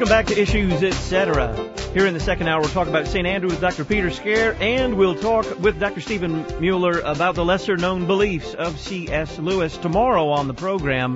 Welcome back to Issues, Etc. Here in the second hour, we'll talk about St. Andrew with Dr. Peter Scare, and we'll talk with Dr. Stephen Mueller about the lesser-known beliefs of C.S. Lewis tomorrow on the program.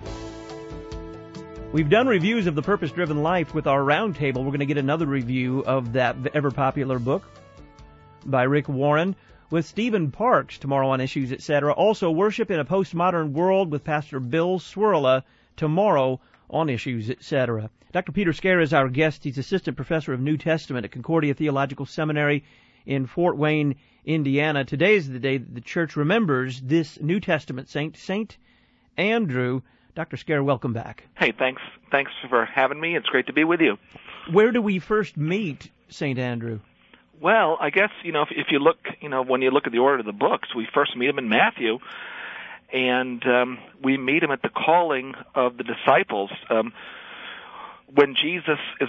We've done reviews of The Purpose-Driven Life with our roundtable. We're going to get another review of that ever-popular book by Rick Warren with Stephen Parks tomorrow on Issues, Etc. Also, Worship in a Postmodern World with Pastor Bill Swirla tomorrow on Issues, Etc. Dr. Peter Scare is our guest. He's Assistant Professor of New Testament at Concordia Theological Seminary in Fort Wayne, Indiana. Today is the day that the church remembers this New Testament saint, St. Andrew. Dr. Scare, welcome back. Hey, thanks for having me. It's great to be with you. Where do we first meet St. Andrew? Well, I guess, if you look, when you look at the order of the books, we first meet him in Matthew, and we meet him at the calling of the disciples. When Jesus is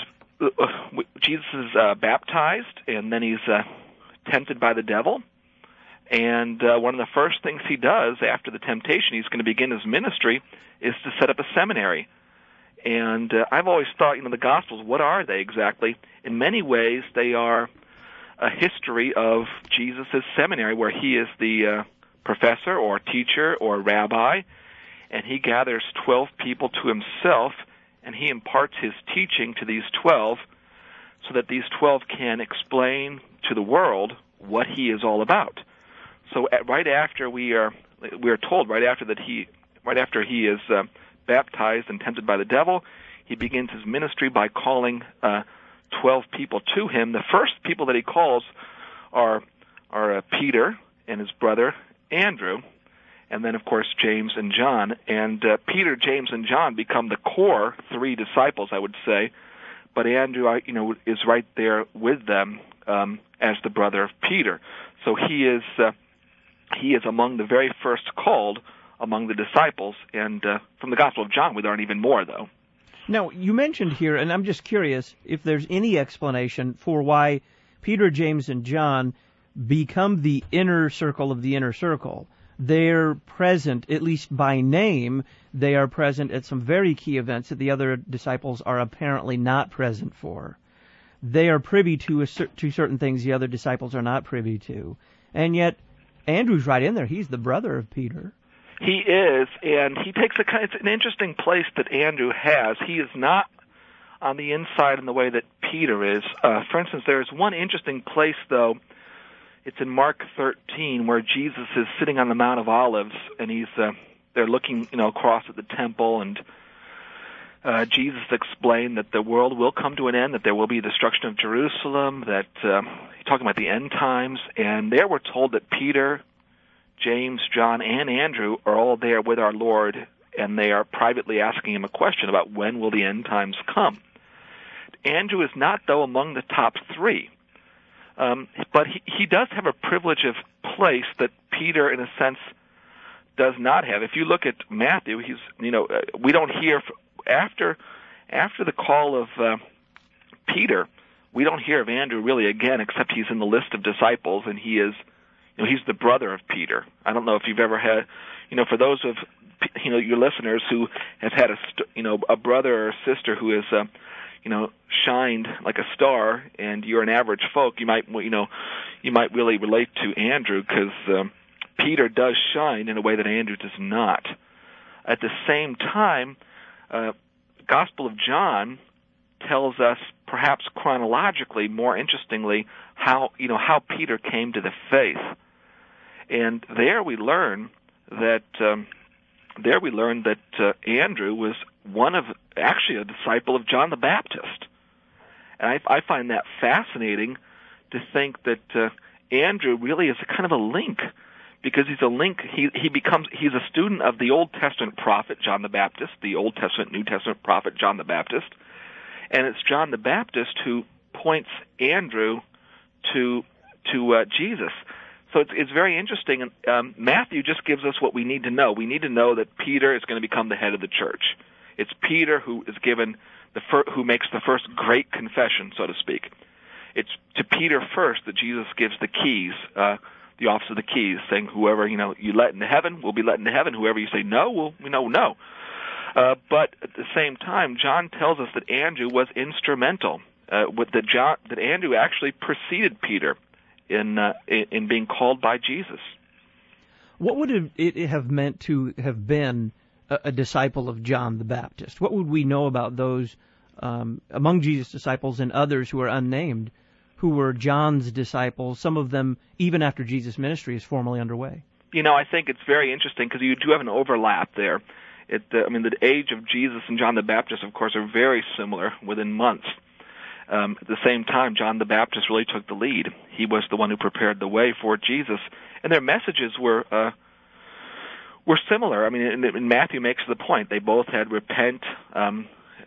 baptized, and then he's tempted by the devil. And one of the first things he does after the temptation, he's going to begin his ministry, is to set up a seminary. And I've always thought, the Gospels, what are they exactly? In many ways, they are a history of Jesus' seminary, where he is the professor or teacher or rabbi, and he gathers 12 people to himself, and he imparts his teaching to these 12 so that these 12 can explain to the world what he is all about. So right after we are told right after he is baptized and tempted by the devil, he begins his ministry by calling 12 people to him. The first people that he calls are Peter and his brother Andrew, and then, of course, James and John. And Peter, James, and John become the core three disciples, I would say. But Andrew, is right there with them as the brother of Peter. So he is among the very first called among the disciples. And from the Gospel of John, we learn even more, though. Now, you mentioned here, and I'm just curious if there's any explanation for why Peter, James, and John become the inner circle of the inner circle. They're present, at least by name, they are present at some very key events that the other disciples are apparently not present for. They are privy to certain things the other disciples are not privy to. And yet, Andrew's right in there. He's the brother of Peter. He is, and he takes it's an interesting place that Andrew has. He is not on the inside in the way that Peter is. For instance, there's one interesting place, though. It's in Mark 13, where Jesus is sitting on the Mount of Olives, and they're looking, across at the temple, and Jesus explained that the world will come to an end, that there will be destruction of Jerusalem, that he's talking about the end times, and there we're told that Peter, James, John, and Andrew are all there with our Lord, and they are privately asking him a question about when will the end times come. Andrew is not, though, among the top three. But he does have a privilege of place that Peter, in a sense, does not have. If you look at Matthew, we don't hear after the call of Peter, we don't hear of Andrew really again, except he's in the list of disciples, and he is, he's the brother of Peter. I don't know if you've ever had, for those of your listeners who have had a brother or sister who is shined like a star, and you're an average folk, you might really relate to Andrew, because Peter does shine in a way that Andrew does not. At the same time, Gospel of John tells us, perhaps chronologically, more interestingly, how Peter came to the faith, and there we learn that Andrew was actually a disciple of John the Baptist. And I find that fascinating to think that Andrew really is a kind of a link, because he's a link. He's a student of the Old Testament prophet John the Baptist, the Old Testament, New Testament prophet John the Baptist, and it's John the Baptist who points Andrew to Jesus. So it's very interesting. And Matthew just gives us what we need to know. We need to know that Peter is going to become the head of the church. It's Peter who is given who makes the first great confession, so to speak. It's to Peter first that Jesus gives the keys, the office of the keys, saying whoever you let into heaven will be let into heaven. Whoever you say no will no. But at the same time, John tells us that Andrew was instrumental. That Andrew actually preceded Peter in being called by Jesus. What would it have meant to have been a disciple of John the Baptist? What would we know about those among Jesus' disciples and others who are unnamed, who were John's disciples, some of them even after Jesus' ministry is formally underway? I think it's very interesting because you do have an overlap there. The age of Jesus and John the Baptist, of course, are very similar within months. At the same time, John the Baptist really took the lead. He was the one who prepared the way for Jesus, and their messages were similar. And Matthew makes the point. They both had repent and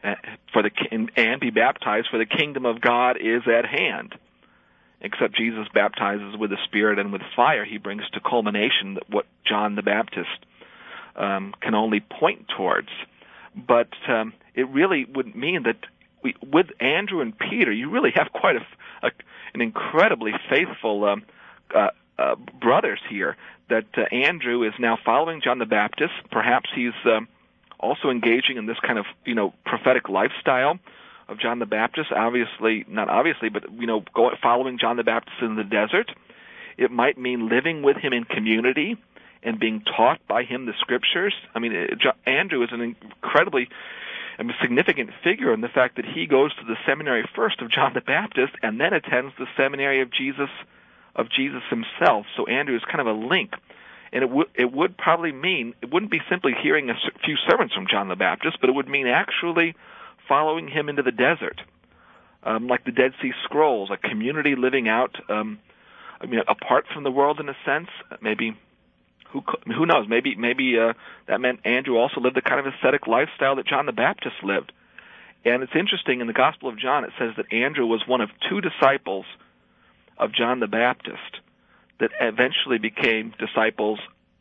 be baptized, for the kingdom of God is at hand. Except Jesus baptizes with the Spirit and with fire. He brings to culmination what John the Baptist can only point towards. But it really would mean that with Andrew and Peter, you really have quite an incredibly faithful brothers here. That Andrew is now following John the Baptist. Perhaps he's also engaging in this kind of prophetic lifestyle of John the Baptist. Not obviously, but following John the Baptist in the desert. It might mean living with him in community and being taught by him the Scriptures. Andrew is an incredibly significant figure in the fact that he goes to the seminary first of John the Baptist and then attends the seminary of Jesus himself. So Andrew is kind of a link. And it would probably mean, it wouldn't be simply hearing a few sermons from John the Baptist, but it would mean actually following him into the desert, like the Dead Sea Scrolls, a community living out, apart from the world in a sense. Maybe, who knows? Maybe that meant Andrew also lived the kind of ascetic lifestyle that John the Baptist lived. And it's interesting, in the Gospel of John, it says that Andrew was one of two disciples of John the Baptist that eventually became disciples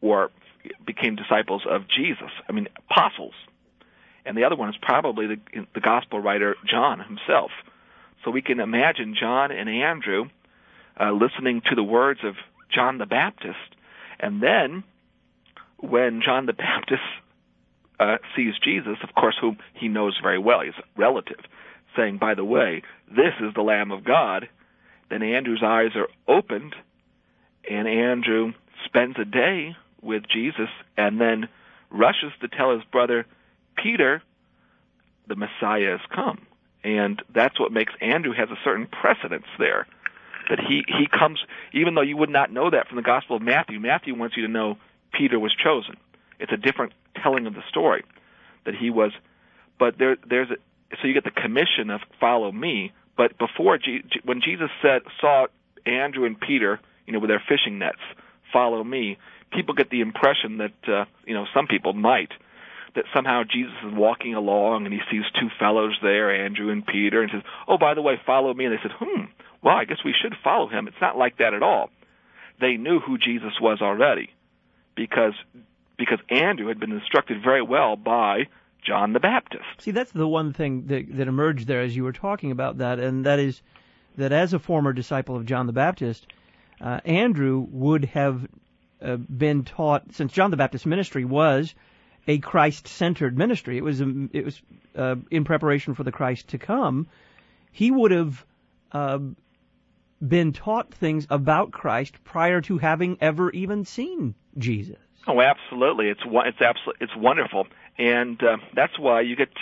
of Jesus. Apostles. And the other one is probably the Gospel writer John himself. So we can imagine John and Andrew listening to the words of John the Baptist, and then when John the Baptist sees Jesus, of course, whom he knows very well, he's a relative, saying, by the way, this is the Lamb of God, then Andrew's eyes are opened, and Andrew spends a day with Jesus and then rushes to tell his brother Peter, the Messiah has come. And that's what makes Andrew has a certain precedence there. That he comes, even though you would not know that from the Gospel of Matthew. Matthew wants you to know Peter was chosen. It's a different telling of the story. That he was, but so you get the commission of follow me. But before, when Jesus saw Andrew and Peter, with their fishing nets, follow me, people get the impression that, some people might, that somehow Jesus is walking along and he sees two fellows there, Andrew and Peter, and says, oh, by the way, follow me. And they said, well, I guess we should follow him. It's not like that at all. They knew who Jesus was already because Andrew had been instructed very well by John the Baptist. See, that's the one thing that emerged there as you were talking about that, and that is that as a former disciple of John the Baptist, Andrew would have been taught, since John the Baptist's ministry was a Christ-centered ministry, it was in preparation for the Christ to come, he would have been taught things about Christ prior to having ever even seen Jesus. Oh, absolutely! It's wonderful, and that's why you get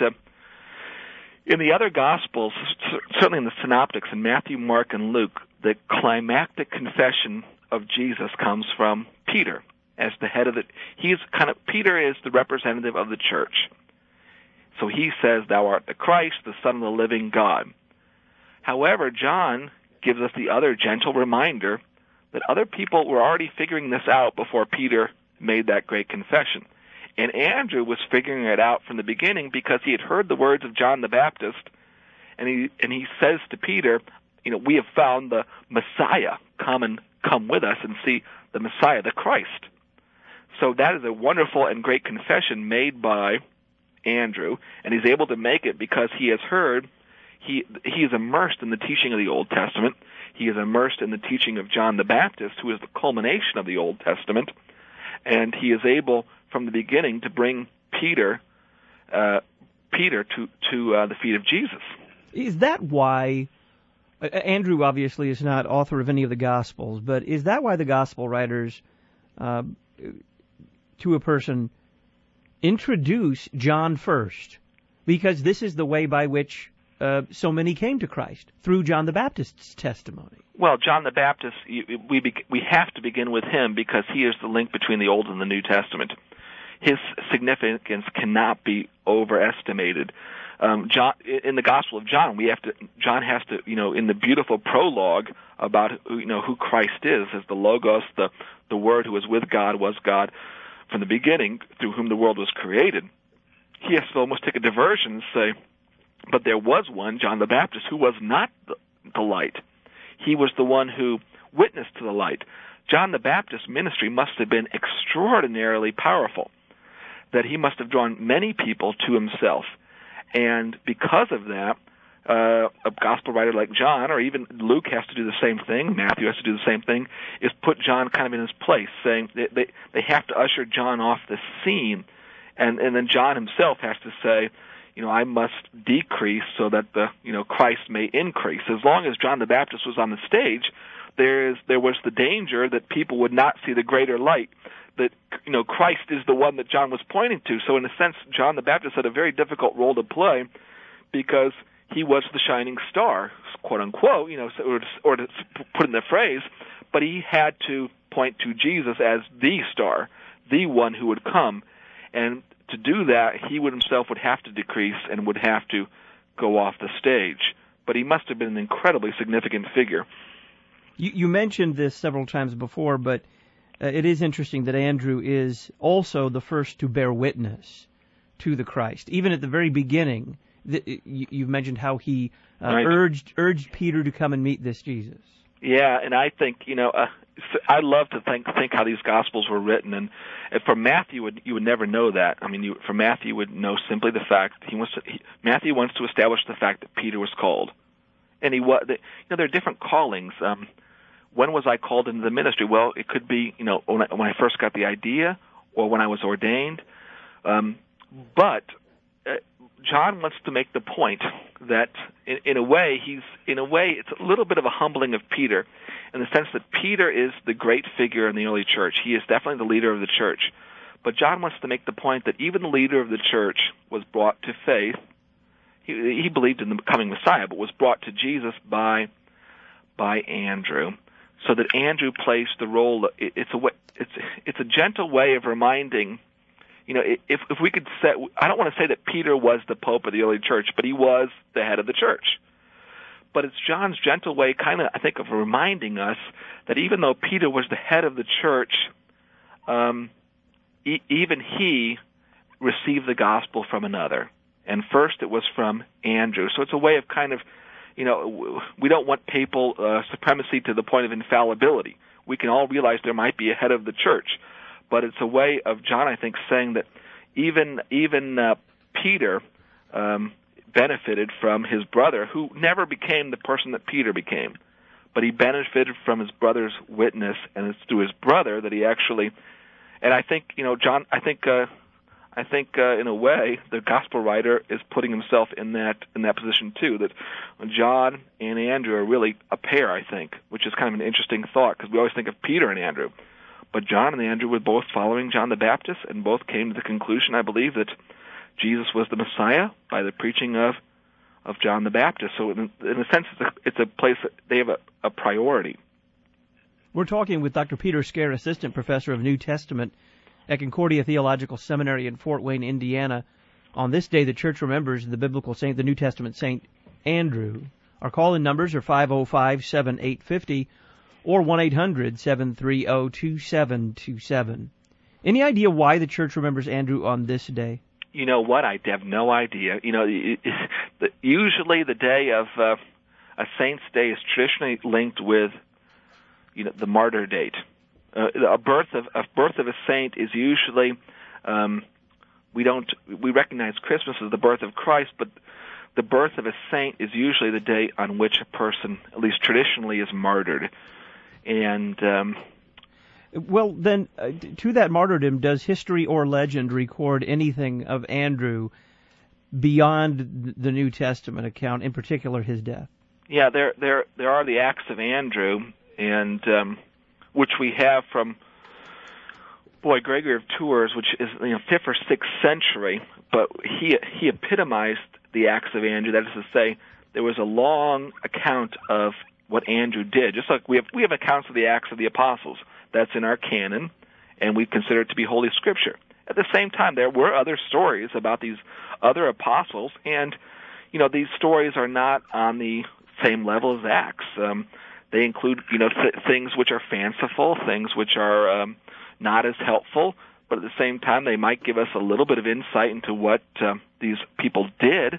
in the other Gospels, certainly in the Synoptics, in Matthew, Mark, and Luke, the climactic confession of Jesus comes from Peter as the head of it. Peter is the representative of the church, so he says, "Thou art the Christ, the Son of the living God." However, John gives us the other gentle reminder that other people were already figuring this out before Peter made that great confession. And Andrew was figuring it out from the beginning because he had heard the words of John the Baptist, and he says to Peter, we have found the Messiah. Come with us and see the Messiah, the Christ. So that is a wonderful and great confession made by Andrew, and he's able to make it because he has heard. He is immersed in the teaching of the Old Testament. He is immersed in the teaching of John the Baptist, who is the culmination of the Old Testament. And he is able, from the beginning, to bring Peter Peter to the feet of Jesus. Is that why Andrew obviously is not author of any of the Gospels, but is that why the Gospel writers, to a person, introduce John first? Because this is the way by which so many came to Christ, through John the Baptist's testimony. Well, John the Baptist, we have to begin with him because he is the link between the Old and the New Testament. His significance cannot be overestimated. John, in the Gospel of John, John has to, in the beautiful prologue about, who Christ is, as the Logos, the Word who was with God, was God from the beginning, through whom the world was created. He has to almost take a diversion and say, but there was one, John the Baptist, who was not the light. He was the one who witnessed to the light. John the Baptist's ministry must have been extraordinarily powerful, that he must have drawn many people to himself. And because of that, a gospel writer like John, or even Luke has to do the same thing, Matthew has to do the same thing, is put John kind of in his place, saying they have to usher John off the scene. And then John himself has to say, I must decrease so that Christ may increase. As long as John the Baptist was on the stage, there was the danger that people would not see the greater light, that Christ is the one that John was pointing to. So in a sense, John the Baptist had a very difficult role to play because he was the shining star, quote unquote, or to put in the phrase, but he had to point to Jesus as the star, the one who would come. And to do that, he himself would have to decrease and would have to go off the stage. But he must have been an incredibly significant figure. You mentioned this several times before, but it is interesting that Andrew is also the first to bear witness to the Christ. Even at the very beginning, you've mentioned how he urged Peter to come and meet this Jesus. Yeah, and I think, I love to think how these Gospels were written, and for Matthew, you would never know that. I mean, for Matthew, you would know simply the fact Matthew wants to establish the fact that Peter was called, and there are different callings. When was I called into the ministry? Well, it could be, when I first got the idea, or when I was ordained. But John wants to make the point that, in a way, it's a little bit of a humbling of Peter, in the sense that Peter is the great figure in the early church. He is definitely the leader of the church. But John wants to make the point that even the leader of the church was brought to faith. He believed in the coming Messiah, but was brought to Jesus by Andrew. So that Andrew plays the role. It's a gentle way of reminding. If we could say, I don't want to say that Peter was the Pope of the early church, but he was the head of the church. But it's John's gentle way, kind of, I think, of reminding us that even though Peter was the head of the church, even he received the gospel from another. And first it was from Andrew. So it's a way of kind of, we don't want papal supremacy to the point of infallibility. We can all realize there might be a head of the church. But it's a way of John, I think, saying that even Peter benefited from his brother, who never became the person that Peter became. But he benefited from his brother's witness, and it's through his brother that he actually. And I think, John. I think in a way, the gospel writer is putting himself in that position too. That John and Andrew are really a pair, I think, which is kind of an interesting thought because we always think of Peter and Andrew. But John and Andrew were both following John the Baptist, and both came to the conclusion, I believe, that Jesus was the Messiah by the preaching of John the Baptist. So in a sense, it's a place that they have a priority. We're talking with Dr. Peter Scare, Assistant Professor of New Testament at Concordia Theological Seminary in Fort Wayne, Indiana. On this day, the Church remembers the biblical saint, the New Testament Saint Andrew. Our call-in numbers are 505-7850 or 1-800-730-2727. Any idea why the Church remembers Andrew on this day? You know what? I have no idea. Usually the day of a saint's day is traditionally linked with, the martyr date. A birth of a saint is usually we recognize Christmas as the birth of Christ, but the birth of a saint is usually the day on which a person, at least traditionally, is martyred. And well, then, to that martyrdom, does history or legend record anything of Andrew beyond the New Testament account, in particular his death? Yeah, there are the Acts of Andrew, and which we have from Gregory of Tours, which is 5th or 6th century, but he epitomized the Acts of Andrew. That is to say, there was a long account of what Andrew did. Just like we have accounts of the Acts of the Apostles. That's in our canon, and we consider it to be Holy Scripture. At the same time, there were other stories about these other apostles, and these stories are not on the same level as Acts. They include things which are fanciful, things which are not as helpful, but at the same time, they might give us a little bit of insight into what these people did.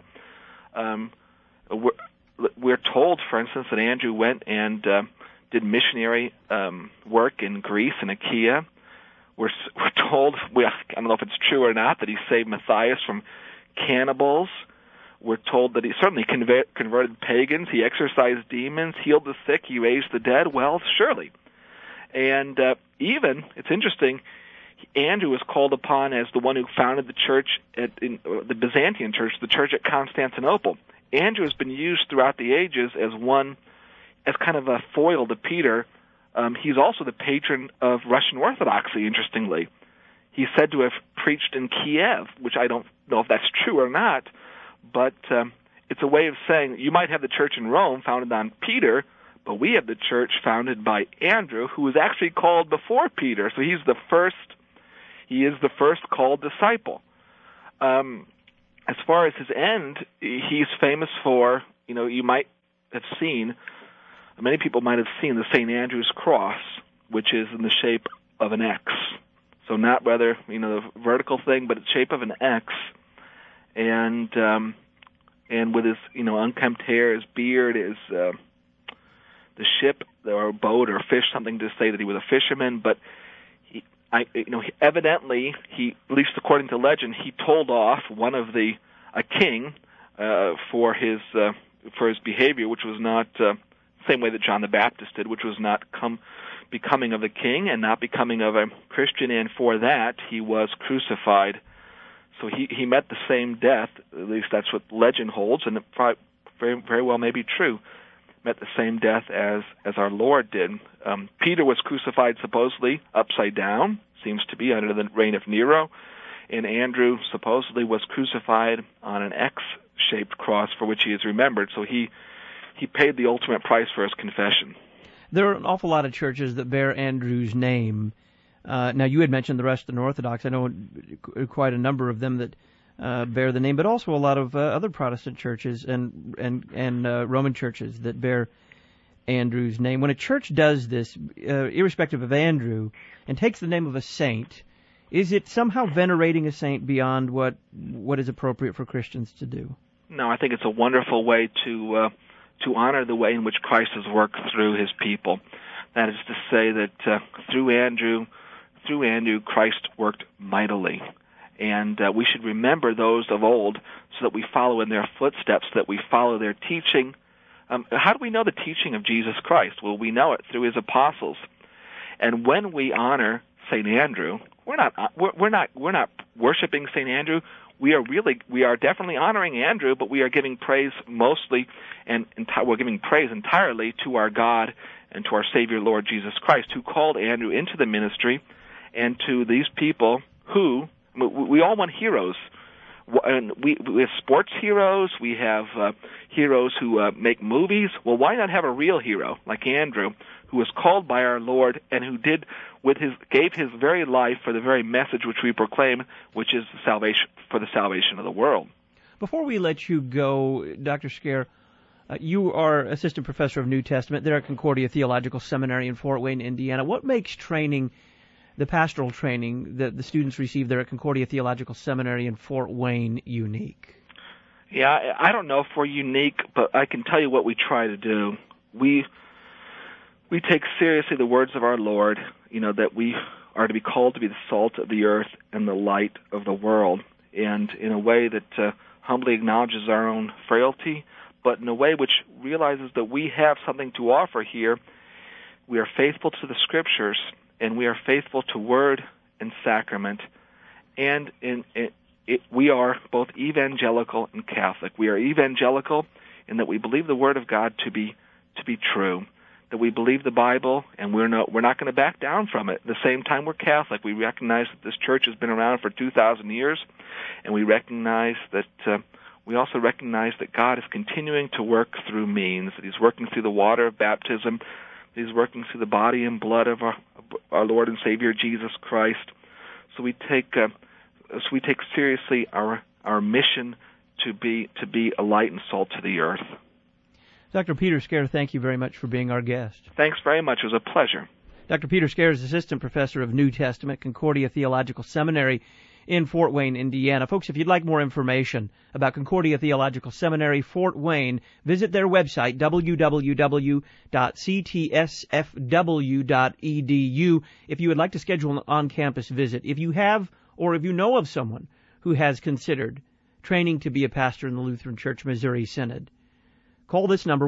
We're told, for instance, that Andrew went and did missionary work in Greece and Achaia. We're told, I don't know if it's true or not, that he saved Matthias from cannibals. We're told that he certainly converted pagans, he exorcised demons, healed the sick, he raised the dead. Well, surely. And even, it's interesting, Andrew was called upon as the one who founded the church, the Byzantine church, the church at Constantinople. Andrew has been used throughout the ages as kind of a foil to Peter. He's also the patron of Russian Orthodoxy, interestingly. He's said to have preached in Kiev, which I don't know if that's true or not, but it's a way of saying you might have the church in Rome founded on Peter, but we have the church founded by Andrew, who was actually called before Peter. So he is the first called disciple. As far as his end, he's famous for, you might have seen, many people might have seen the St. Andrew's cross, which is in the shape of an X. So not rather, the vertical thing, but the shape of an X. And with his, unkempt hair, his beard, his the ship or boat or fish, something to say that he was a fisherman. But evidently, at least according to legend, he told off a king for his behavior, which was not same way that John the Baptist did, which was not becoming of the king and not becoming of a Christian, and for that he was crucified. So he met the same death, at least that's what legend holds, and it probably very, very well may be true, met the same death as our Lord did. Peter was crucified supposedly upside down, seems to be under the reign of Nero, and Andrew supposedly was crucified on an X-shaped cross for which he is remembered, so he paid the ultimate price for his confession. There are an awful lot of churches that bear Andrew's name. Now, you had mentioned the Russian Orthodox. I know quite a number of them that bear the name, but also a lot of other Protestant churches and Roman churches that bear Andrew's name. When a church does this, irrespective of Andrew, and takes the name of a saint, is it somehow venerating a saint beyond what is appropriate for Christians to do? No, I think it's a wonderful way to honor the way in which Christ has worked through his people. That is to say that through Andrew, Christ worked mightily. And we should remember those of old so that we follow in their footsteps, that we follow their teaching. How do we know the teaching of Jesus Christ? Well, we know it through his apostles. And when we honor St. Andrew, we're not worshiping St. Andrew. We are definitely honoring Andrew, but we are giving praise mostly, and we're giving praise entirely to our God and to our Savior, Lord Jesus Christ, who called Andrew into the ministry, and to these people who, we all want heroes. And we have sports heroes, we have heroes who make movies. Well, why not have a real hero like Andrew, who was called by our Lord and who gave his very life for the very message which we proclaim, which is salvation, for the salvation of the world. Before we let you go, Dr. Scaer, you are assistant professor of New Testament there at Concordia Theological Seminary in Fort Wayne, Indiana. What makes the pastoral training that the students receive there at Concordia Theological Seminary in Fort Wayne unique? Yeah, I don't know if we're unique, but I can tell you what we try to do. We take seriously the words of our Lord, that we are to be called to be the salt of the earth and the light of the world, and in a way that humbly acknowledges our own frailty, but in a way which realizes that we have something to offer here. We are faithful to the Scriptures, and we are faithful to word and sacrament. And we are both evangelical and Catholic. We are evangelical in that we believe the Word of God to be true, that we believe the Bible, and we're not going to back down from it. At the same time, we're Catholic. We recognize that this church has been around for 2,000 years, and we recognize that we also recognize that God is continuing to work through means, that He's working through the water of baptism, that He's working through the body and blood of our Lord and Savior Jesus Christ. So we take seriously our mission to be a light and salt to the earth. Dr. Peter Scaer, thank you very much for being our guest. Thanks very much. It was a pleasure. Dr. Peter Scaer is Assistant Professor of New Testament, Concordia Theological Seminary in Fort Wayne, Indiana. Folks, if you'd like more information about Concordia Theological Seminary, Fort Wayne, visit their website, www.ctsfw.edu, if you would like to schedule an on-campus visit. If you have, or if you know of someone who has considered training to be a pastor in the Lutheran Church Missouri Synod, call this number,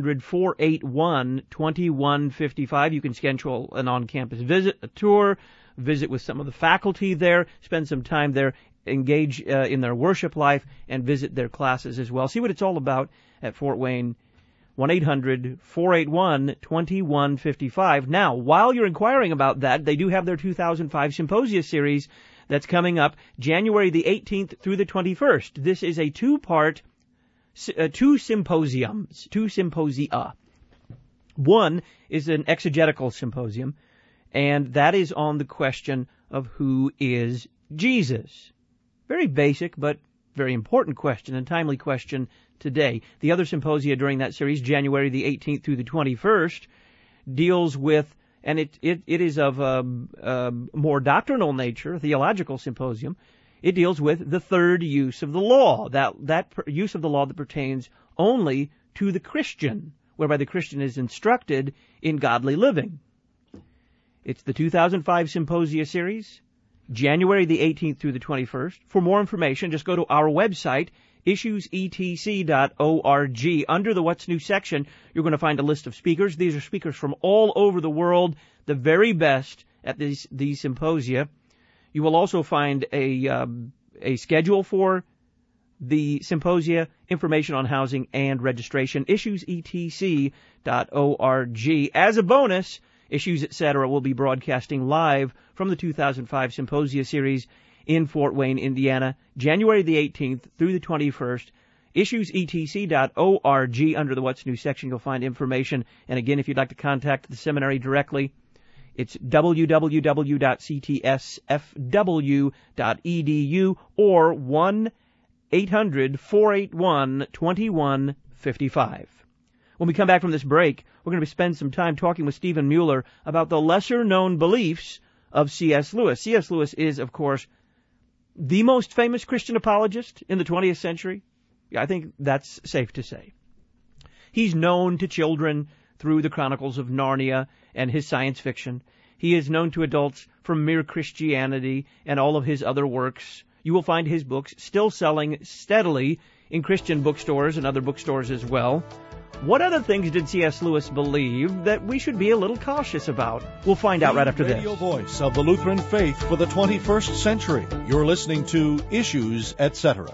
1-800-481-2155. You can schedule an on-campus visit, a tour, visit with some of the faculty there, spend some time there, engage in their worship life, and visit their classes as well. See what it's all about at Fort Wayne, 1-800-481-2155. Now, while you're inquiring about that, they do have their 2005 Symposia series that's coming up January the 18th through the 21st. This is a two-part two symposia. One is an exegetical symposium, and that is on the question of who is Jesus. Very basic, but very important question and timely question today. The other symposia during that series, January the 18th through the 21st, deals with, and it is of a more doctrinal nature, a theological symposium. It deals with the third use of the law, that use of the law that pertains only to the Christian, whereby the Christian is instructed in godly living. It's the 2005 Symposia series, January the 18th through the 21st. For more information, just go to our website, issuesetc.org. Under the What's New section, you're going to find a list of speakers. These are speakers from all over the world, the very best at these symposia. You will also find a schedule for the symposia, information on housing and registration, issuesetc.org. As a bonus, Issues Etc. will be broadcasting live from the 2005 Symposia series in Fort Wayne, Indiana, January the 18th through the 21st. Issuesetc.org. Under the What's New section, you'll find information. And again, if you'd like to contact the seminary directly, it's www.ctsfw.edu or 1-800-481-2155. When we come back from this break, we're going to spend some time talking with Stephen Mueller about the lesser-known beliefs of C.S. Lewis. C.S. Lewis is, of course, the most famous Christian apologist in the 20th century. I think that's safe to say. He's known to children through the Chronicles of Narnia and his science fiction. He is known to adults from Mere Christianity and all of his other works. You will find his books still selling steadily in Christian bookstores and other bookstores as well. What other things did C.S. Lewis believe that we should be a little cautious about? We'll find out right after this. Radio voice of the Lutheran faith for the 21st century. You're listening to Issues Etc.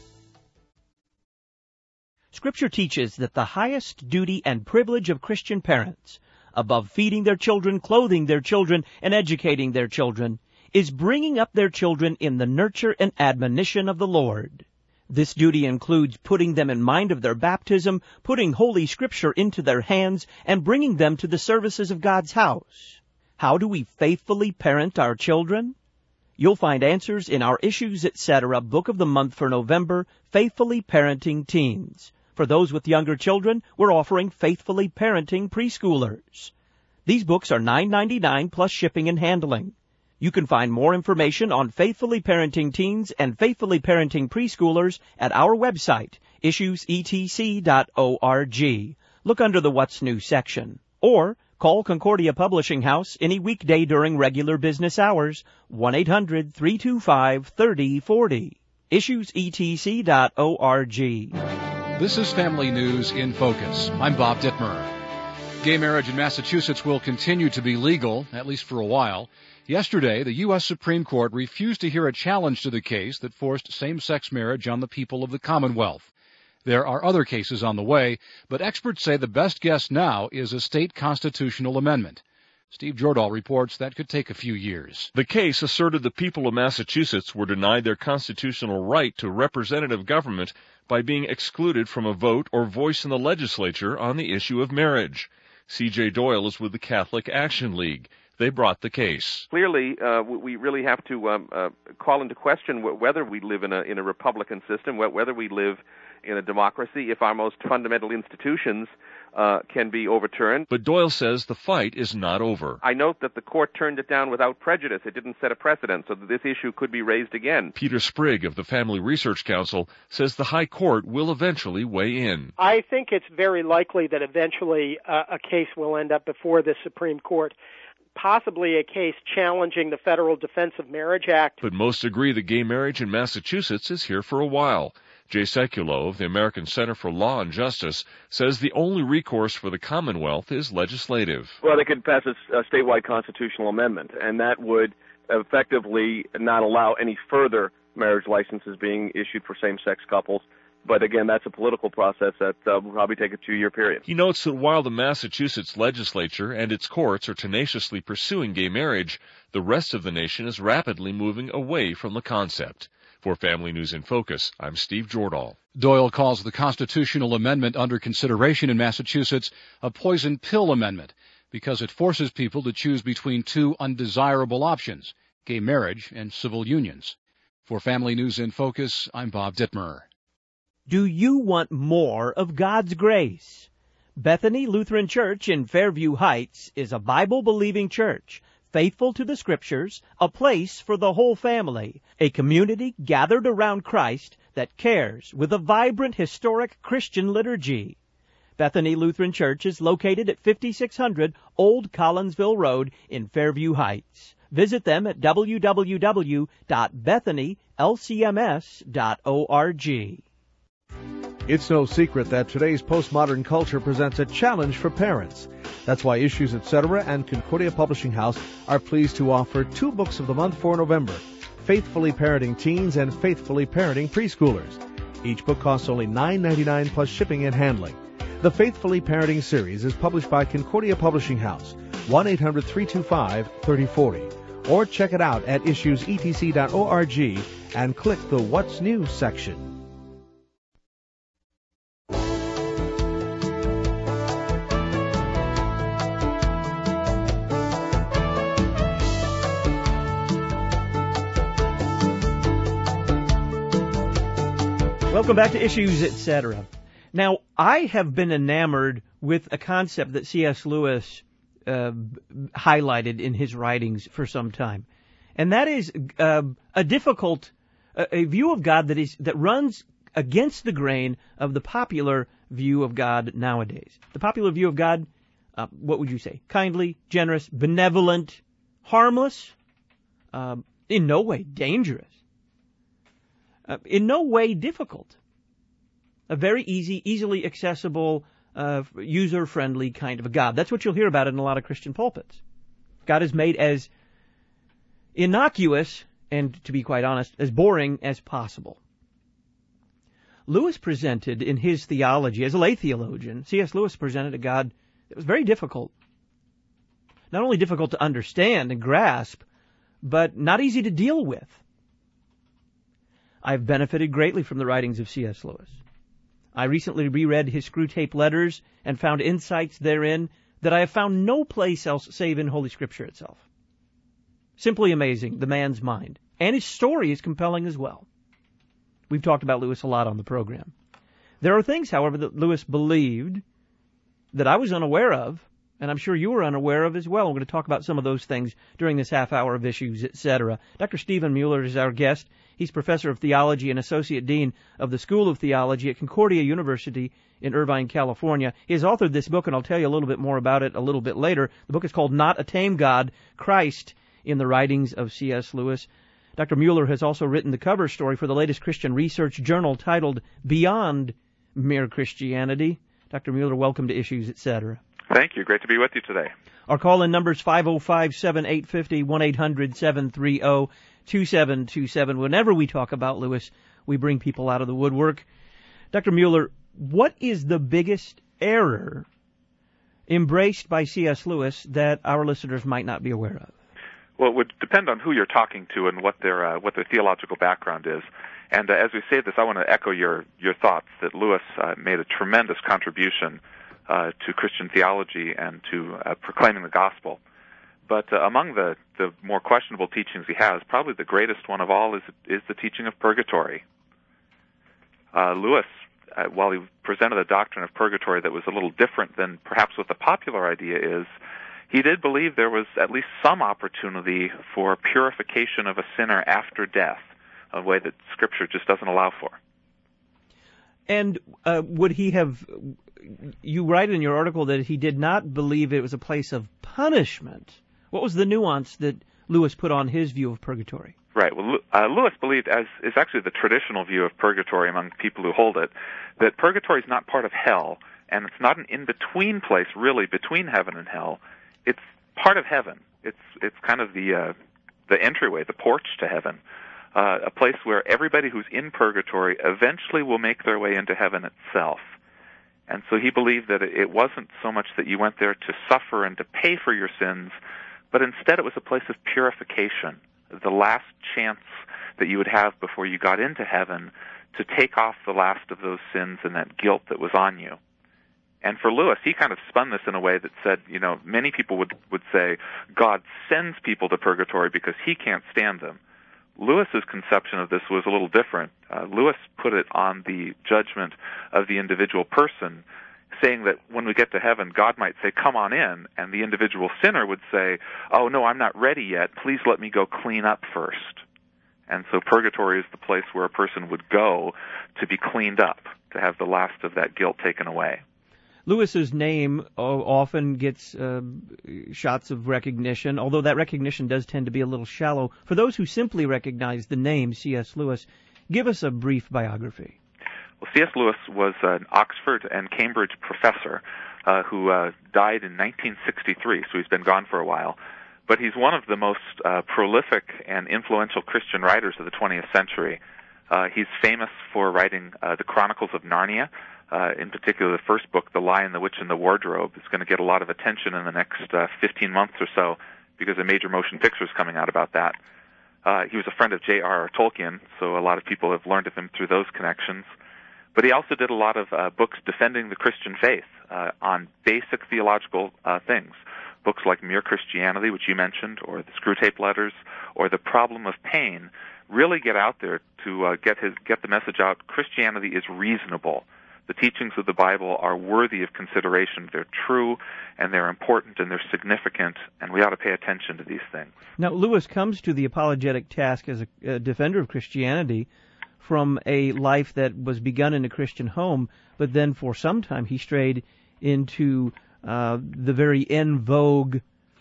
Scripture teaches that the highest duty and privilege of Christian parents, above feeding their children, clothing their children, and educating their children, is bringing up their children in the nurture and admonition of the Lord. This duty includes putting them in mind of their baptism, putting Holy Scripture into their hands, and bringing them to the services of God's house. How do we faithfully parent our children? You'll find answers in our Issues Etc. Book of the Month for November, Faithfully Parenting Teens. For those with younger children, we're offering Faithfully Parenting Preschoolers. These books are $9.99 plus shipping and handling. You can find more information on Faithfully Parenting Teens and Faithfully Parenting Preschoolers at our website, issuesetc.org. Look under the What's New section. Or call Concordia Publishing House any weekday during regular business hours, 1-800-325-3040. Issuesetc.org. This is Family News in Focus. I'm Bob Dittmer. Gay marriage in Massachusetts will continue to be legal, at least for a while. Yesterday, the U.S. Supreme Court refused to hear a challenge to the case that forced same-sex marriage on the people of the Commonwealth. There are other cases on the way, but experts say the best guess now is a state constitutional amendment. Steve Jordahl reports that could take a few years. The case asserted the people of Massachusetts were denied their constitutional right to representative government by being excluded from a vote or voice in the legislature on the issue of marriage. C.J. Doyle is with the Catholic Action League. They brought the case. Clearly, we really have to call into question whether we live in a Republican system, whether we live in a democracy, if our most fundamental institutions can be overturned. But Doyle says the fight is not over. I note that the court turned it down without prejudice. It didn't set a precedent, so that this issue could be raised again. Peter Sprigg of the Family Research Council says the High Court will eventually weigh in. I think it's very likely that eventually a case will end up before the Supreme Court, possibly a case challenging the Federal Defense of Marriage Act. But most agree that gay marriage in Massachusetts is here for a while. Jay Sekulow of the American Center for Law and Justice says the only recourse for the Commonwealth is legislative. Well, they could pass a statewide constitutional amendment, and that would effectively not allow any further marriage licenses being issued for same-sex couples. But again, that's a political process that will probably take a 2-year period. He notes that while the Massachusetts legislature and its courts are tenaciously pursuing gay marriage, the rest of the nation is rapidly moving away from the concept. For Family News in Focus, I'm Steve Jordahl. Doyle calls the constitutional amendment under consideration in Massachusetts a poison pill amendment because it forces people to choose between two undesirable options, gay marriage and civil unions. For Family News in Focus, I'm Bob Dittmer. Do you want more of God's grace? Bethany Lutheran Church in Fairview Heights is a Bible-believing church, faithful to the Scriptures, a place for the whole family, a community gathered around Christ that cares with a vibrant historic Christian liturgy. Bethany Lutheran Church is located at 5600 Old Collinsville Road in Fairview Heights. Visit them at www.bethanylcms.org. It's no secret that today's postmodern culture presents a challenge for parents. That's why Issues, Etc. and Concordia Publishing House are pleased to offer 2 books of the month for November, Faithfully Parenting Teens and Faithfully Parenting Preschoolers. Each book costs only $9.99 plus shipping and handling. The Faithfully Parenting series is published by Concordia Publishing House, 1-800-325-3040. Or check it out at issuesetc.org and click the What's New section. Welcome back to Issues, Etc. Now, I have been enamored with a concept that C.S. Lewis highlighted in his writings for some time, and that is a view of God that runs against the grain of the popular view of God nowadays. The popular view of God, what would you say? Kindly, generous, benevolent, harmless, in no way dangerous. In no way difficult. A very easily accessible, user-friendly kind of a God. That's what you'll hear about in a lot of Christian pulpits. God is made as innocuous and, to be quite honest, as boring as possible. Lewis presented in his theology, as a lay theologian, C.S. Lewis presented a God that was very difficult. Not only difficult to understand and grasp, but not easy to deal with. I've benefited greatly from the writings of C.S. Lewis. I recently reread his Screwtape Letters and found insights therein that I have found no place else save in Holy Scripture itself. Simply amazing, the man's mind. And his story is compelling as well. We've talked about Lewis a lot on the program. There are things, however, that Lewis believed that I was unaware of, and I'm sure you were unaware of as well. We're going to talk about some of those things during this half hour of Issues, etc. Dr. Stephen Mueller is our guest. He's professor of theology and associate dean of the School of Theology at Concordia University in Irvine, California. He has authored this book, and I'll tell you a little bit more about it a little bit later. The book is called Not a Tame God, Christ in the Writings of C.S. Lewis. Dr. Mueller has also written the cover story for the latest Christian research journal titled Beyond Mere Christianity. Dr. Mueller, welcome to Issues, etc. Thank you. Great to be with you today. Our call-in number is 505-7850, 1-800-730-2727. Whenever we talk about Lewis, we bring people out of the woodwork. Dr. Mueller, what is the biggest error embraced by C.S. Lewis that our listeners might not be aware of? Well, it would depend on who you're talking to and what their theological background is. And as we say this, I want to echo your thoughts that Lewis made a tremendous contribution to Christian theology and to proclaiming the gospel. But among the more questionable teachings he has, probably the greatest one of all is the teaching of purgatory. Lewis, while he presented a doctrine of purgatory that was a little different than perhaps what the popular idea is, he did believe there was at least some opportunity for purification of a sinner after death, a way that Scripture just doesn't allow for. And would he have... You write in your article that he did not believe it was a place of punishment. What was the nuance that Lewis put on his view of purgatory? Right. Well, Lewis believed, as is actually the traditional view of purgatory among people who hold it, that purgatory is not part of hell, and it's not an in-between place, really, between heaven and hell. It's part of heaven. It's kind of the entryway, the porch to heaven, a place where everybody who's in purgatory eventually will make their way into heaven itself. And so he believed that it wasn't so much that you went there to suffer and to pay for your sins, but instead it was a place of purification, the last chance that you would have before you got into heaven to take off the last of those sins and that guilt that was on you. And for Lewis, he kind of spun this in a way that said, many people would say God sends people to purgatory because he can't stand them. Lewis's conception of this was a little different. Lewis put it on the judgment of the individual person, saying that when we get to heaven, God might say, come on in, and the individual sinner would say, oh, no, I'm not ready yet. Please let me go clean up first. And so purgatory is the place where a person would go to be cleaned up, to have the last of that guilt taken away. Lewis's name often gets shots of recognition, although that recognition does tend to be a little shallow. For those who simply recognize the name C.S. Lewis, give us a brief biography. Well, C.S. Lewis was an Oxford and Cambridge professor who died in 1963, so he's been gone for a while. But he's one of the most prolific and influential Christian writers of the 20th century. He's famous for writing the Chronicles of Narnia. In particular, the first book, The Lion, the Witch, and the Wardrobe, is going to get a lot of attention in the next 15 months or so because a major motion picture is coming out about that. He was a friend of J.R.R. Tolkien, so a lot of people have learned of him through those connections. But he also did a lot of books defending the Christian faith on basic theological things. Books like Mere Christianity, which you mentioned, or the Screwtape Letters, or The Problem of Pain, really get out there to get the message out. Christianity is reasonable. The teachings of the Bible are worthy of consideration. They're true, and they're important, and they're significant, and we ought to pay attention to these things. Now, Lewis comes to the apologetic task as a defender of Christianity from a life that was begun in a Christian home, but then for some time he strayed into the very en vogue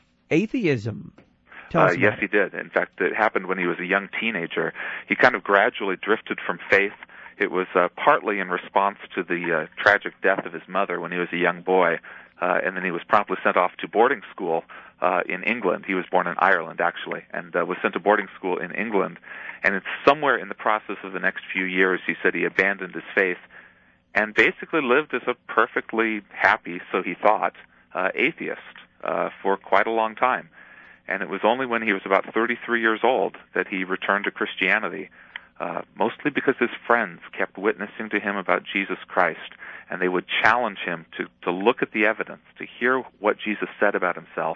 atheism. Yes, he did. In fact, it happened when he was a young teenager. He kind of gradually drifted from faith. It was partly in response to the tragic death of his mother when he was a young boy, and then he was promptly sent off to boarding school in England. He was born in Ireland, actually, and was sent to boarding school in England. And it's somewhere in the process of the next few years, he said he abandoned his faith and basically lived as a perfectly happy, so he thought, atheist for quite a long time. And it was only when he was about 33 years old that he returned to Christianity. Mostly because his friends kept witnessing to him about Jesus Christ, and they would challenge him to look at the evidence, to hear what Jesus said about himself.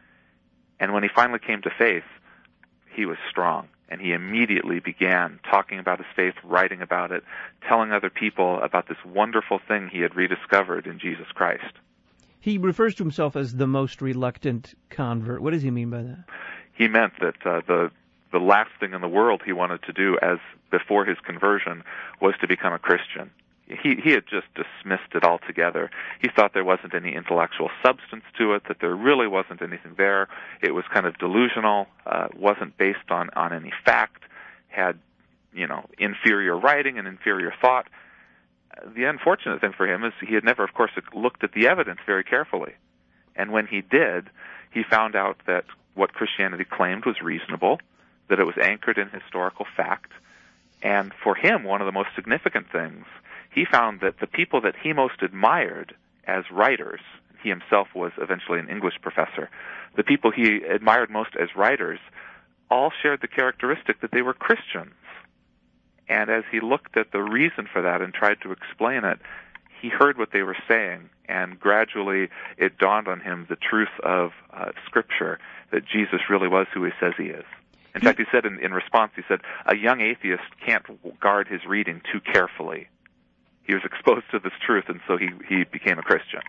And when he finally came to faith, he was strong, and he immediately began talking about his faith, writing about it, telling other people about this wonderful thing he had rediscovered in Jesus Christ. He refers to himself as the most reluctant convert. What does he mean by that? He meant that the last thing in the world he wanted to do as before his conversion was to become a Christian. He had just dismissed it altogether. He thought there wasn't any intellectual substance to it, that there really wasn't anything there. It was kind of delusional, wasn't based on any fact, had, inferior writing and inferior thought. The unfortunate thing for him is he had never, of course, looked at the evidence very carefully. And when he did, he found out that what Christianity claimed was reasonable, that it was anchored in historical fact. And for him, one of the most significant things, he found that the people that he most admired as writers, he himself was eventually an English professor, the people he admired most as writers all shared the characteristic that they were Christians. And as he looked at the reason for that and tried to explain it, he heard what they were saying, and gradually it dawned on him the truth of Scripture, that Jesus really was who he says he is. In fact, he said in response, he said, a young atheist can't guard his reading too carefully. He was exposed to this truth, and so he became a Christian.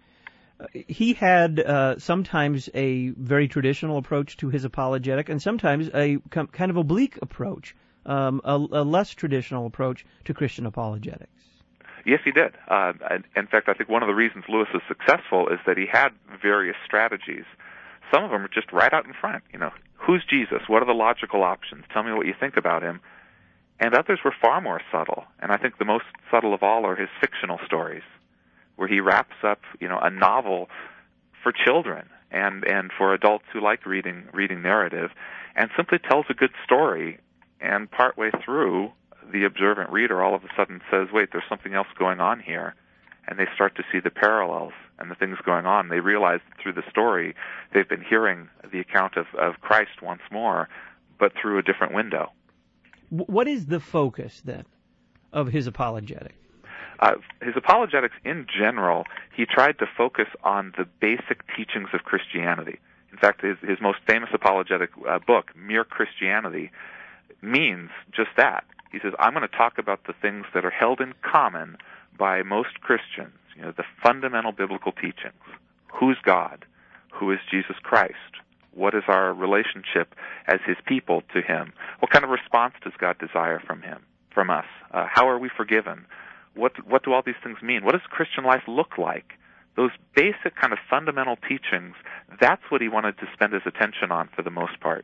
He had sometimes a very traditional approach to his apologetic, and sometimes a kind of oblique approach, a less traditional approach to Christian apologetics. Yes, he did. In fact, I think one of the reasons Lewis is successful is that he had various strategies. Some of them are just right out in front. Who's Jesus? What are the logical options? Tell me what you think about him. And others were far more subtle. And I think the most subtle of all are his fictional stories, where he wraps up, a novel for children and for adults who like reading narrative, and simply tells a good story. And partway through, the observant reader all of a sudden says, wait, there's something else going on here. And they start to see the parallels and the things going on. They realize that through the story, they've been hearing the account of Christ once more, but through a different window. What is the focus, then, of his apologetic? His apologetics in general, he tried to focus on the basic teachings of Christianity. In fact, his most famous apologetic book, Mere Christianity, means just that. He says, I'm going to talk about the things that are held in common by most Christians, the fundamental biblical teachings. Who's God? Who is Jesus Christ? What is our relationship as his people to him? What kind of response does God desire from us? How are we forgiven? What do all these things mean? What does Christian life look like? Those basic kind of fundamental teachings, that's what he wanted to spend his attention on for the most part.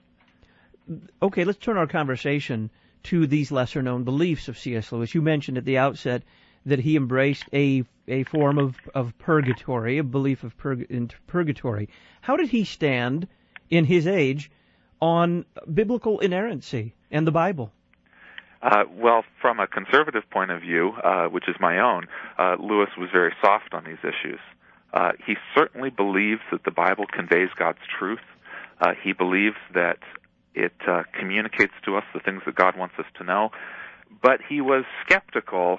Okay, let's turn our conversation to these lesser-known beliefs of C.S. Lewis. You mentioned at the outset that he embraced a form of purgatory, a belief of in purgatory. How did he stand in his age on biblical inerrancy and the Bible? Well, from a conservative point of view, which is my own, Lewis was very soft on these issues. He certainly believes that the Bible conveys God's truth. He believes that it communicates to us the things that God wants us to know. But he was skeptical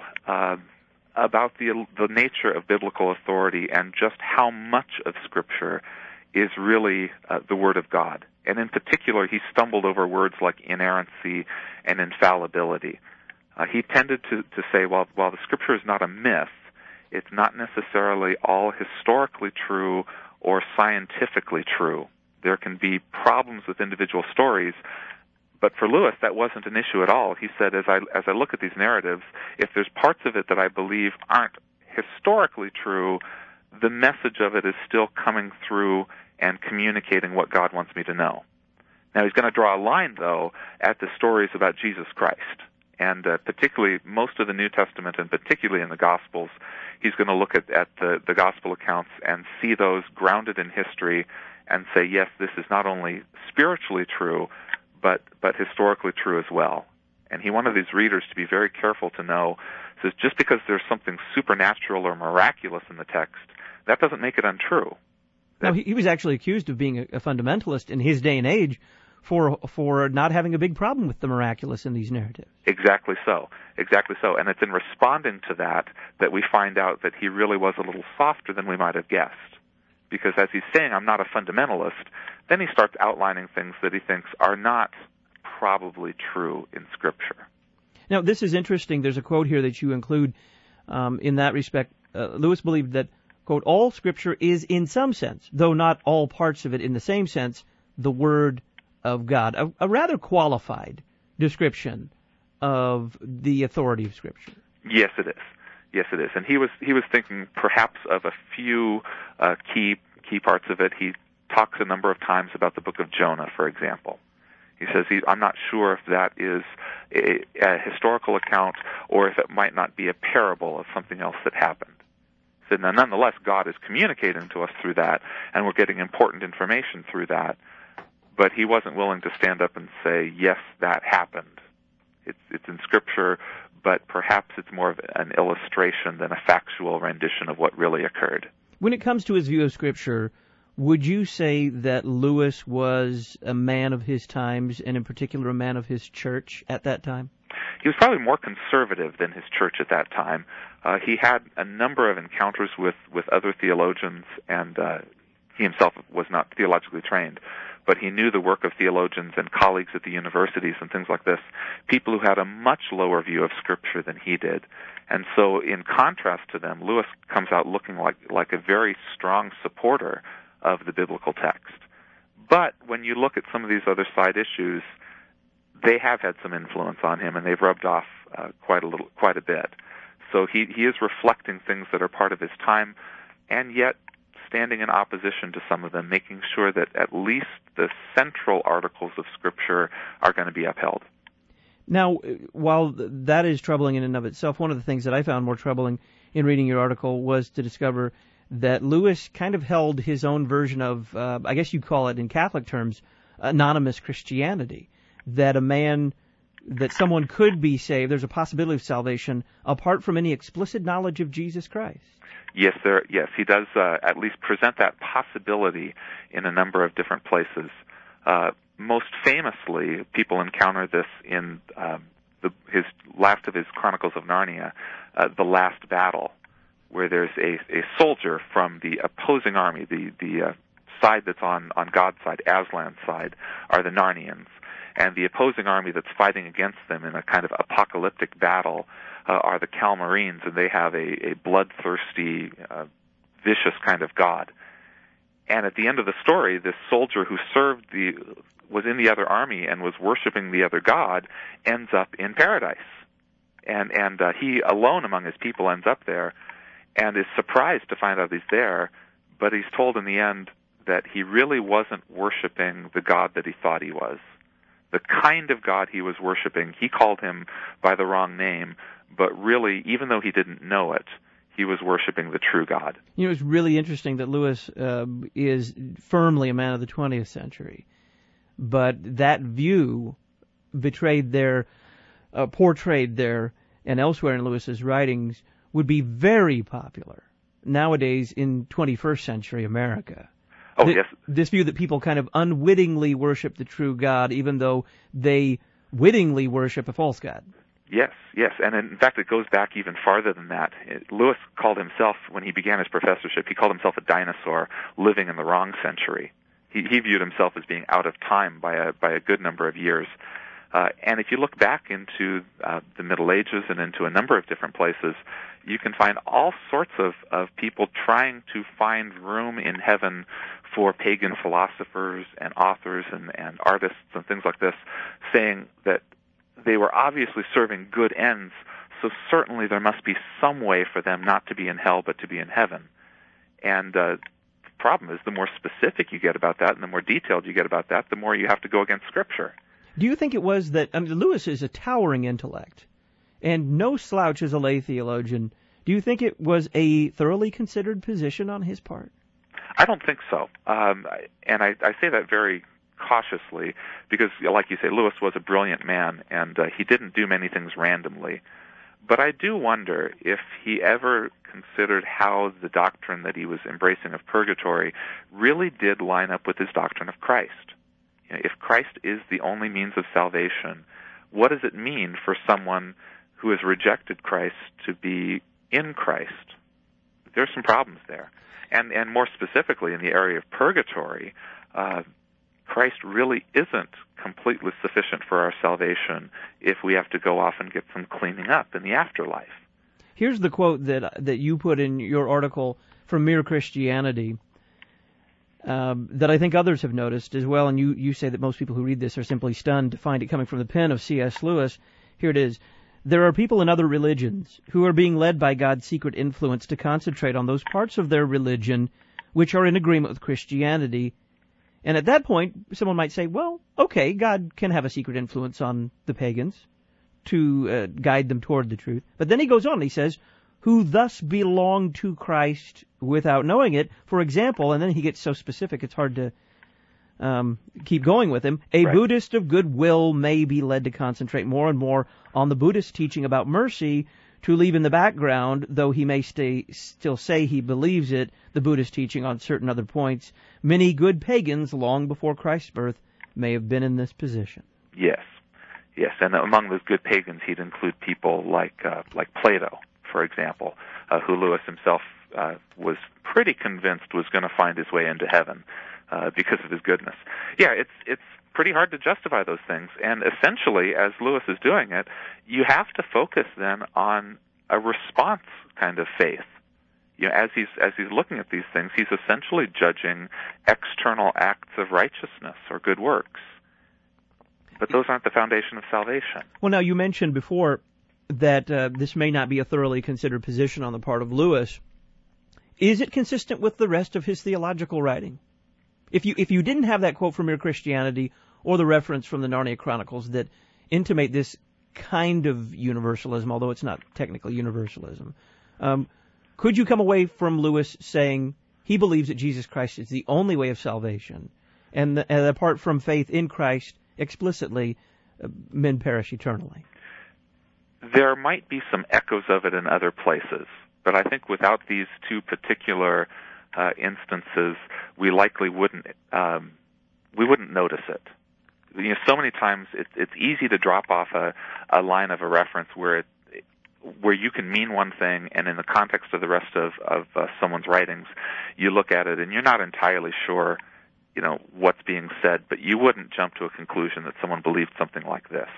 about the nature of biblical authority and just how much of Scripture is really the Word of God. And in particular, he stumbled over words like inerrancy and infallibility. He tended to say, while the Scripture is not a myth, it's not necessarily all historically true or scientifically true. There can be problems with individual stories, but for Lewis, that wasn't an issue at all. He said, as I look at these narratives, if there's parts of it that I believe aren't historically true, the message of it is still coming through and communicating what God wants me to know. Now, he's going to draw a line, though, at the stories about Jesus Christ. And particularly most of the New Testament, and particularly in the Gospels, he's going to look at the Gospel accounts and see those grounded in history and say, yes, this is not only spiritually true, but historically true as well. And he wanted these readers to be very careful to know, says just because there's something supernatural or miraculous in the text, that doesn't make it untrue. Now, he was actually accused of being a fundamentalist in his day and age for not having a big problem with the miraculous in these narratives. Exactly so. And it's in responding to that we find out that he really was a little softer than we might have guessed. Because as he's saying, I'm not a fundamentalist, then he starts outlining things that he thinks are not probably true in Scripture. Now, this is interesting. There's a quote here that you include in that respect. Lewis believed that, quote, all Scripture is in some sense, though not all parts of it in the same sense, the Word of God. A rather qualified description of the authority of Scripture. Yes, it is. And he was thinking perhaps of a few key parts of it. He talks a number of times about the book of Jonah, for example. He says, I'm not sure if that is a historical account or if it might not be a parable of something else that happened. So now, nonetheless, God is communicating to us through that, and we're getting important information through that. But he wasn't willing to stand up and say, yes, that happened. It's in Scripture, but perhaps it's more of an illustration than a factual rendition of what really occurred. When it comes to his view of Scripture, would you say that Lewis was a man of his times, and in particular a man of his church at that time? He was probably more conservative than his church at that time. He had a number of encounters with other theologians, and he himself was not theologically trained, but he knew the work of theologians and colleagues at the universities and things like this, people who had a much lower view of Scripture than he did. And so in contrast to them, Lewis comes out looking like a very strong supporter of the biblical text. But when you look at some of these other side issues, they have had some influence on him, and they've rubbed off quite a bit. So he is reflecting things that are part of his time, and yet standing in opposition to some of them, making sure that at least the central articles of Scripture are going to be upheld. Now, while that is troubling in and of itself, one of the things that I found more troubling in reading your article was to discover that Lewis kind of held his own version of, I guess you'd call it in Catholic terms, anonymous Christianity. That someone could be saved, there's a possibility of salvation, apart from any explicit knowledge of Jesus Christ. Yes, he does at least present that possibility in a number of different places. Most famously, people encounter this in his last of his Chronicles of Narnia, The Last Battle, where there's a soldier from the opposing army, the side that's on God's side, Aslan's side, are the Narnians. And the opposing army that's fighting against them in a kind of apocalyptic battle are the Calmarines, and they have a bloodthirsty, vicious kind of god. And at the end of the story, this soldier who was in the other army and was worshiping the other god ends up in paradise. And he alone among his people ends up there and is surprised to find out he's there, but he's told in the end that he really wasn't worshiping the God that he thought he was. The kind of God he was worshiping, he called him by the wrong name, but really, even though he didn't know it, he was worshiping the true God. You know, it's really interesting that Lewis is firmly a man of the 20th century, but that view portrayed there, and elsewhere in Lewis's writings would be very popular nowadays in 21st century America. Oh, yes. This view that people kind of unwittingly worship the true God, even though they wittingly worship a false God. Yes, and in fact it goes back even farther than that. Lewis called himself, when he began his professorship, he called himself a dinosaur living in the wrong century. He viewed himself as being out of time by a good number of years. And if you look back into the Middle Ages and into a number of different places, you can find all sorts of people trying to find room in heaven for pagan philosophers and authors and artists and things like this, saying that they were obviously serving good ends, so certainly there must be some way for them not to be in hell but to be in heaven. And the problem is, the more specific you get about that and the more detailed you get about that, the more you have to go against Scripture. Do you think it was that, Lewis is a towering intellect, and no slouch as a lay theologian. Do you think it was a thoroughly considered position on his part? I don't think so. And I say that very cautiously because, like you say, Lewis was a brilliant man, and he didn't do many things randomly. But I do wonder if he ever considered how the doctrine that he was embracing of purgatory really did line up with his doctrine of Christ. If Christ is the only means of salvation, what does it mean for someone who has rejected Christ to be in Christ? There's some problems there. And more specifically in the area of purgatory, Christ really isn't completely sufficient for our salvation if we have to go off and get some cleaning up in the afterlife. Here's the quote that you put in your article from Mere Christianity, that I think others have noticed as well, and you say that most people who read this are simply stunned to find it coming from the pen of C.S. Lewis. Here it is. There are people in other religions who are being led by God's secret influence to concentrate on those parts of their religion which are in agreement with Christianity. And at that point, someone might say, well, okay, God can have a secret influence on the pagans to guide them toward the truth. But then he goes on and he says, who thus belong to Christ without knowing it. For example, and then he gets so specific it's hard to keep going with him. A Buddhist of goodwill may be led to concentrate more and more on the Buddhist teaching about mercy, to leave in the background, though he may still say he believes it, the Buddhist teaching on certain other points. Many good pagans, long before Christ's birth, may have been in this position. Yes, and among those good pagans, he'd include people like Plato, for example, who Lewis himself was pretty convinced was going to find his way into heaven because of his goodness. Yeah, it's pretty hard to justify those things, and essentially, as Lewis is doing it, you have to focus then on a response kind of faith. You know, as he's looking at these things, he's essentially judging external acts of righteousness or good works, but those aren't the foundation of salvation. Well, now you mentioned before that this may not be a thoroughly considered position on the part of Lewis. Is it consistent with the rest of his theological writing? If you didn't have that quote from Mere Christianity or the reference from the Narnia Chronicles that intimate this kind of universalism, although it's not technically universalism, could you come away from Lewis saying he believes that Jesus Christ is the only way of salvation, and apart from faith in Christ explicitly, men perish eternally? There might be some echoes of it in other places, but I think without these two particular instances, we likely wouldn't notice it. You know, so many times it's easy to drop off a line of a reference where you can mean one thing, and in the context of the rest of someone's writings, you look at it and you're not entirely sure, you know, what's being said, but you wouldn't jump to a conclusion that someone believed something like this.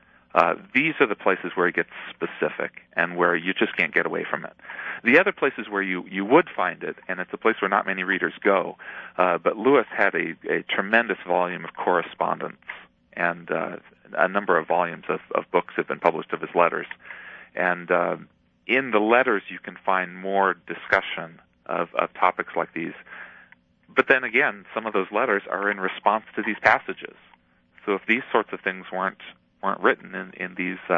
These are the places where it gets specific and where you just can't get away from it. The other places where you would find it, and it's a place where not many readers go, but Lewis had a tremendous volume of correspondence, and a number of volumes of books have been published of his letters. And in the letters you can find more discussion of topics like these. But then again, some of those letters are in response to these passages. So if these sorts of things weren't written in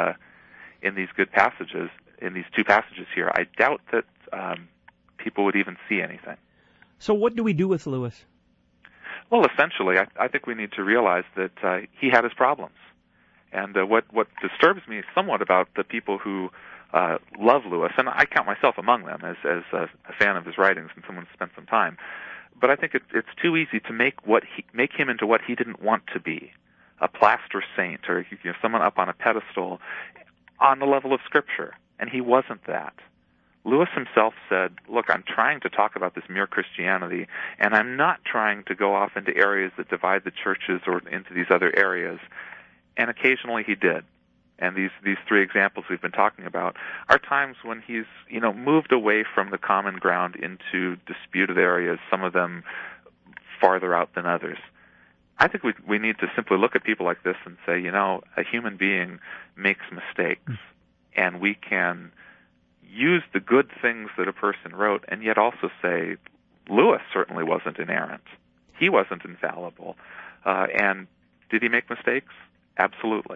these good passages, in these two passages here, I doubt that people would even see anything. So what do we do with Lewis? Well, essentially, I think we need to realize that he had his problems. And what disturbs me somewhat about the people who love Lewis, and I count myself among them as a fan of his writings and someone who spent some time, but I think it's too easy to make him into what he didn't want to be. A plaster saint, or someone up on a pedestal on the level of Scripture, and he wasn't that. Lewis himself said, look, I'm trying to talk about this mere Christianity, and I'm not trying to go off into areas that divide the churches or into these other areas. And occasionally he did. And these three examples we've been talking about are times when he's, moved away from the common ground into disputed areas, some of them farther out than others. I think we need to simply look at people like this and say, a human being makes mistakes, and we can use the good things that a person wrote and yet also say, Lewis certainly wasn't inerrant. He wasn't infallible. And did he make mistakes? Absolutely.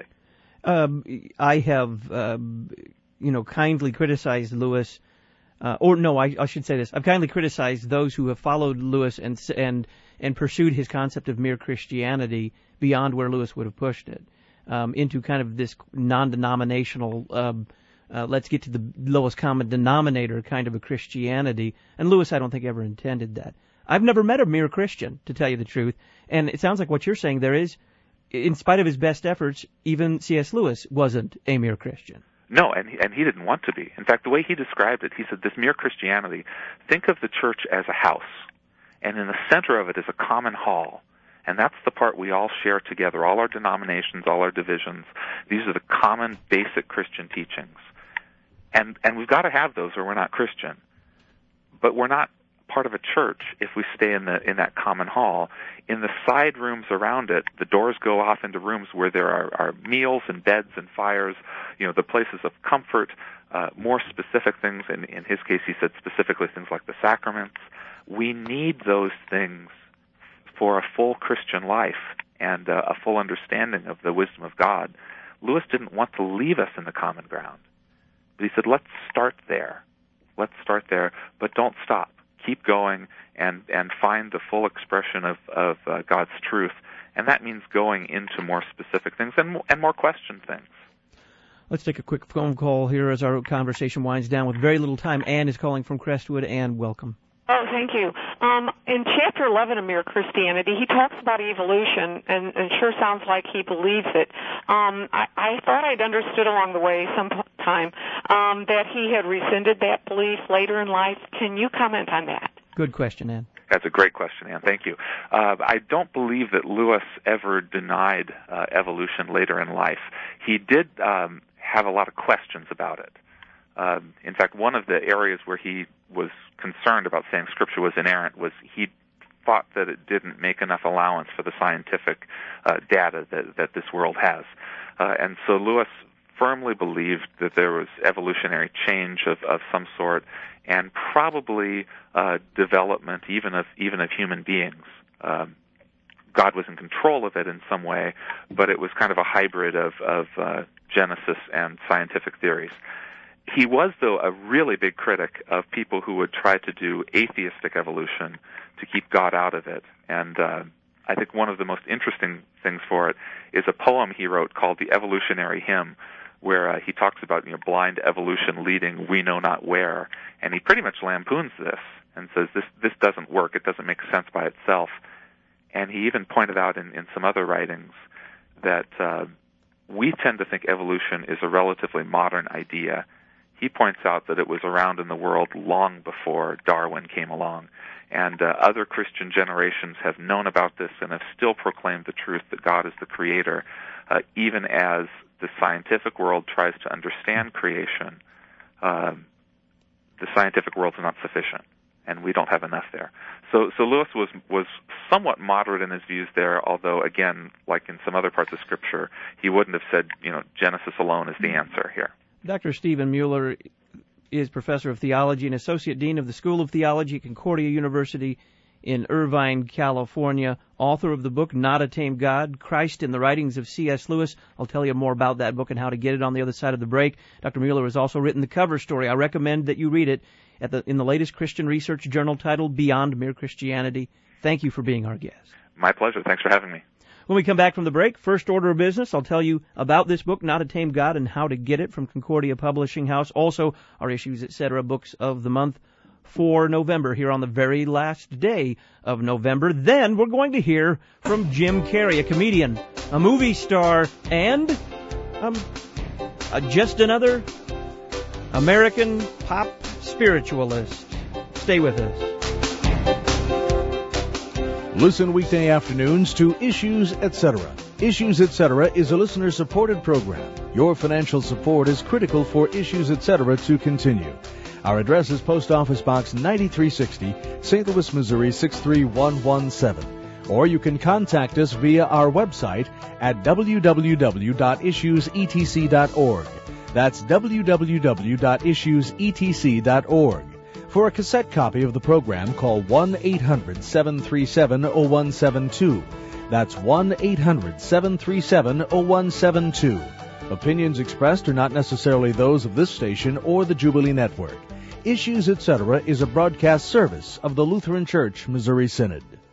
I have, kindly criticized Lewis, I should say this. I've kindly criticized those who have followed Lewis and pursued his concept of mere Christianity beyond where Lewis would have pushed it, into kind of this non-denominational, let's get to the lowest common denominator kind of a Christianity. And Lewis, I don't think, ever intended that. I've never met a mere Christian, to tell you the truth. And it sounds like what you're saying there is, in spite of his best efforts, even C.S. Lewis wasn't a mere Christian. No, and he didn't want to be. In fact, the way he described it, he said, this mere Christianity, think of the church as a house, and in the center of it is a common hall, and that's the part we all share together, all our denominations, all our divisions. These are the common, basic Christian teachings. And we've got to have those or we're not Christian. But we're not part of a church if we stay in that common hall. In the side rooms around it, the doors go off into rooms where there are meals and beds and fires, the places of comfort, more specific things. In his case, he said specifically things like the sacraments. We need those things for a full Christian life and a full understanding of the wisdom of God. Lewis didn't want to leave us in the common ground. But he said, let's start there. Let's start there, but don't stop. Keep going and find the full expression of God's truth. And that means going into more specific things and more questioned things. Let's take a quick phone call here as our conversation winds down with very little time. Ann is calling from Crestwood. Ann, welcome. Oh, thank you. In Chapter 11 of Mere Christianity, he talks about evolution, and it sure sounds like he believes it. I thought I'd understood along the way sometime that he had rescinded that belief later in life. Can you comment on that? Good question, Ann. That's a great question, Ann. Thank you. I don't believe that Lewis ever denied evolution later in life. He did have a lot of questions about it. In fact, one of the areas where he was concerned about saying Scripture was inerrant was he thought that it didn't make enough allowance for the scientific data that this world has. And so Lewis firmly believed that there was evolutionary change of some sort, and probably development even of human beings. God was in control of it in some way, but it was kind of a hybrid of Genesis and scientific theories. He was, though, a really big critic of people who would try to do atheistic evolution to keep God out of it. And I think one of the most interesting things for it is a poem he wrote called The Evolutionary Hymn, where he talks about blind evolution leading we know not where. And he pretty much lampoons this and says this doesn't work. It doesn't make sense by itself. And he even pointed out in some other writings that we tend to think evolution is a relatively modern idea. He points out that it was around in the world long before Darwin came along, and other Christian generations have known about this and have still proclaimed the truth that God is the creator, even as the scientific world tries to understand creation. The scientific world is not sufficient, and we don't have enough there. So Lewis was somewhat moderate in his views there, although, again, like in some other parts of Scripture, he wouldn't have said, Genesis alone is the answer here. Dr. Stephen Mueller is professor of theology and associate dean of the School of Theology at Concordia University in Irvine, California, author of the book Not a Tame God, Christ in the Writings of C.S. Lewis. I'll tell you more about that book and how to get it on the other side of the break. Dr. Mueller has also written the cover story. I recommend that you read it in the latest Christian Research Journal titled Beyond Mere Christianity. Thank you for being our guest. My pleasure. Thanks for having me. When we come back from the break, first order of business, I'll tell you about this book, Not a Tame God, and how to get it from Concordia Publishing House. Also, our Issues, Etc. books of the month for November, here on the very last day of November. Then we're going to hear from Jim Carrey, a comedian, a movie star, and just another American pop spiritualist. Stay with us. Listen weekday afternoons to Issues, Etc. Issues, Etc. is a listener-supported program. Your financial support is critical for Issues, Etc. to continue. Our address is Post Office Box 9360, St. Louis, Missouri 63117. Or you can contact us via our website at www.issuesetc.org. That's www.issuesetc.org. For a cassette copy of the program, call 1-800-737-0172. That's 1-800-737-0172. Opinions expressed are not necessarily those of this station or the Jubilee Network. Issues, Etc. is a broadcast service of the Lutheran Church Missouri Synod.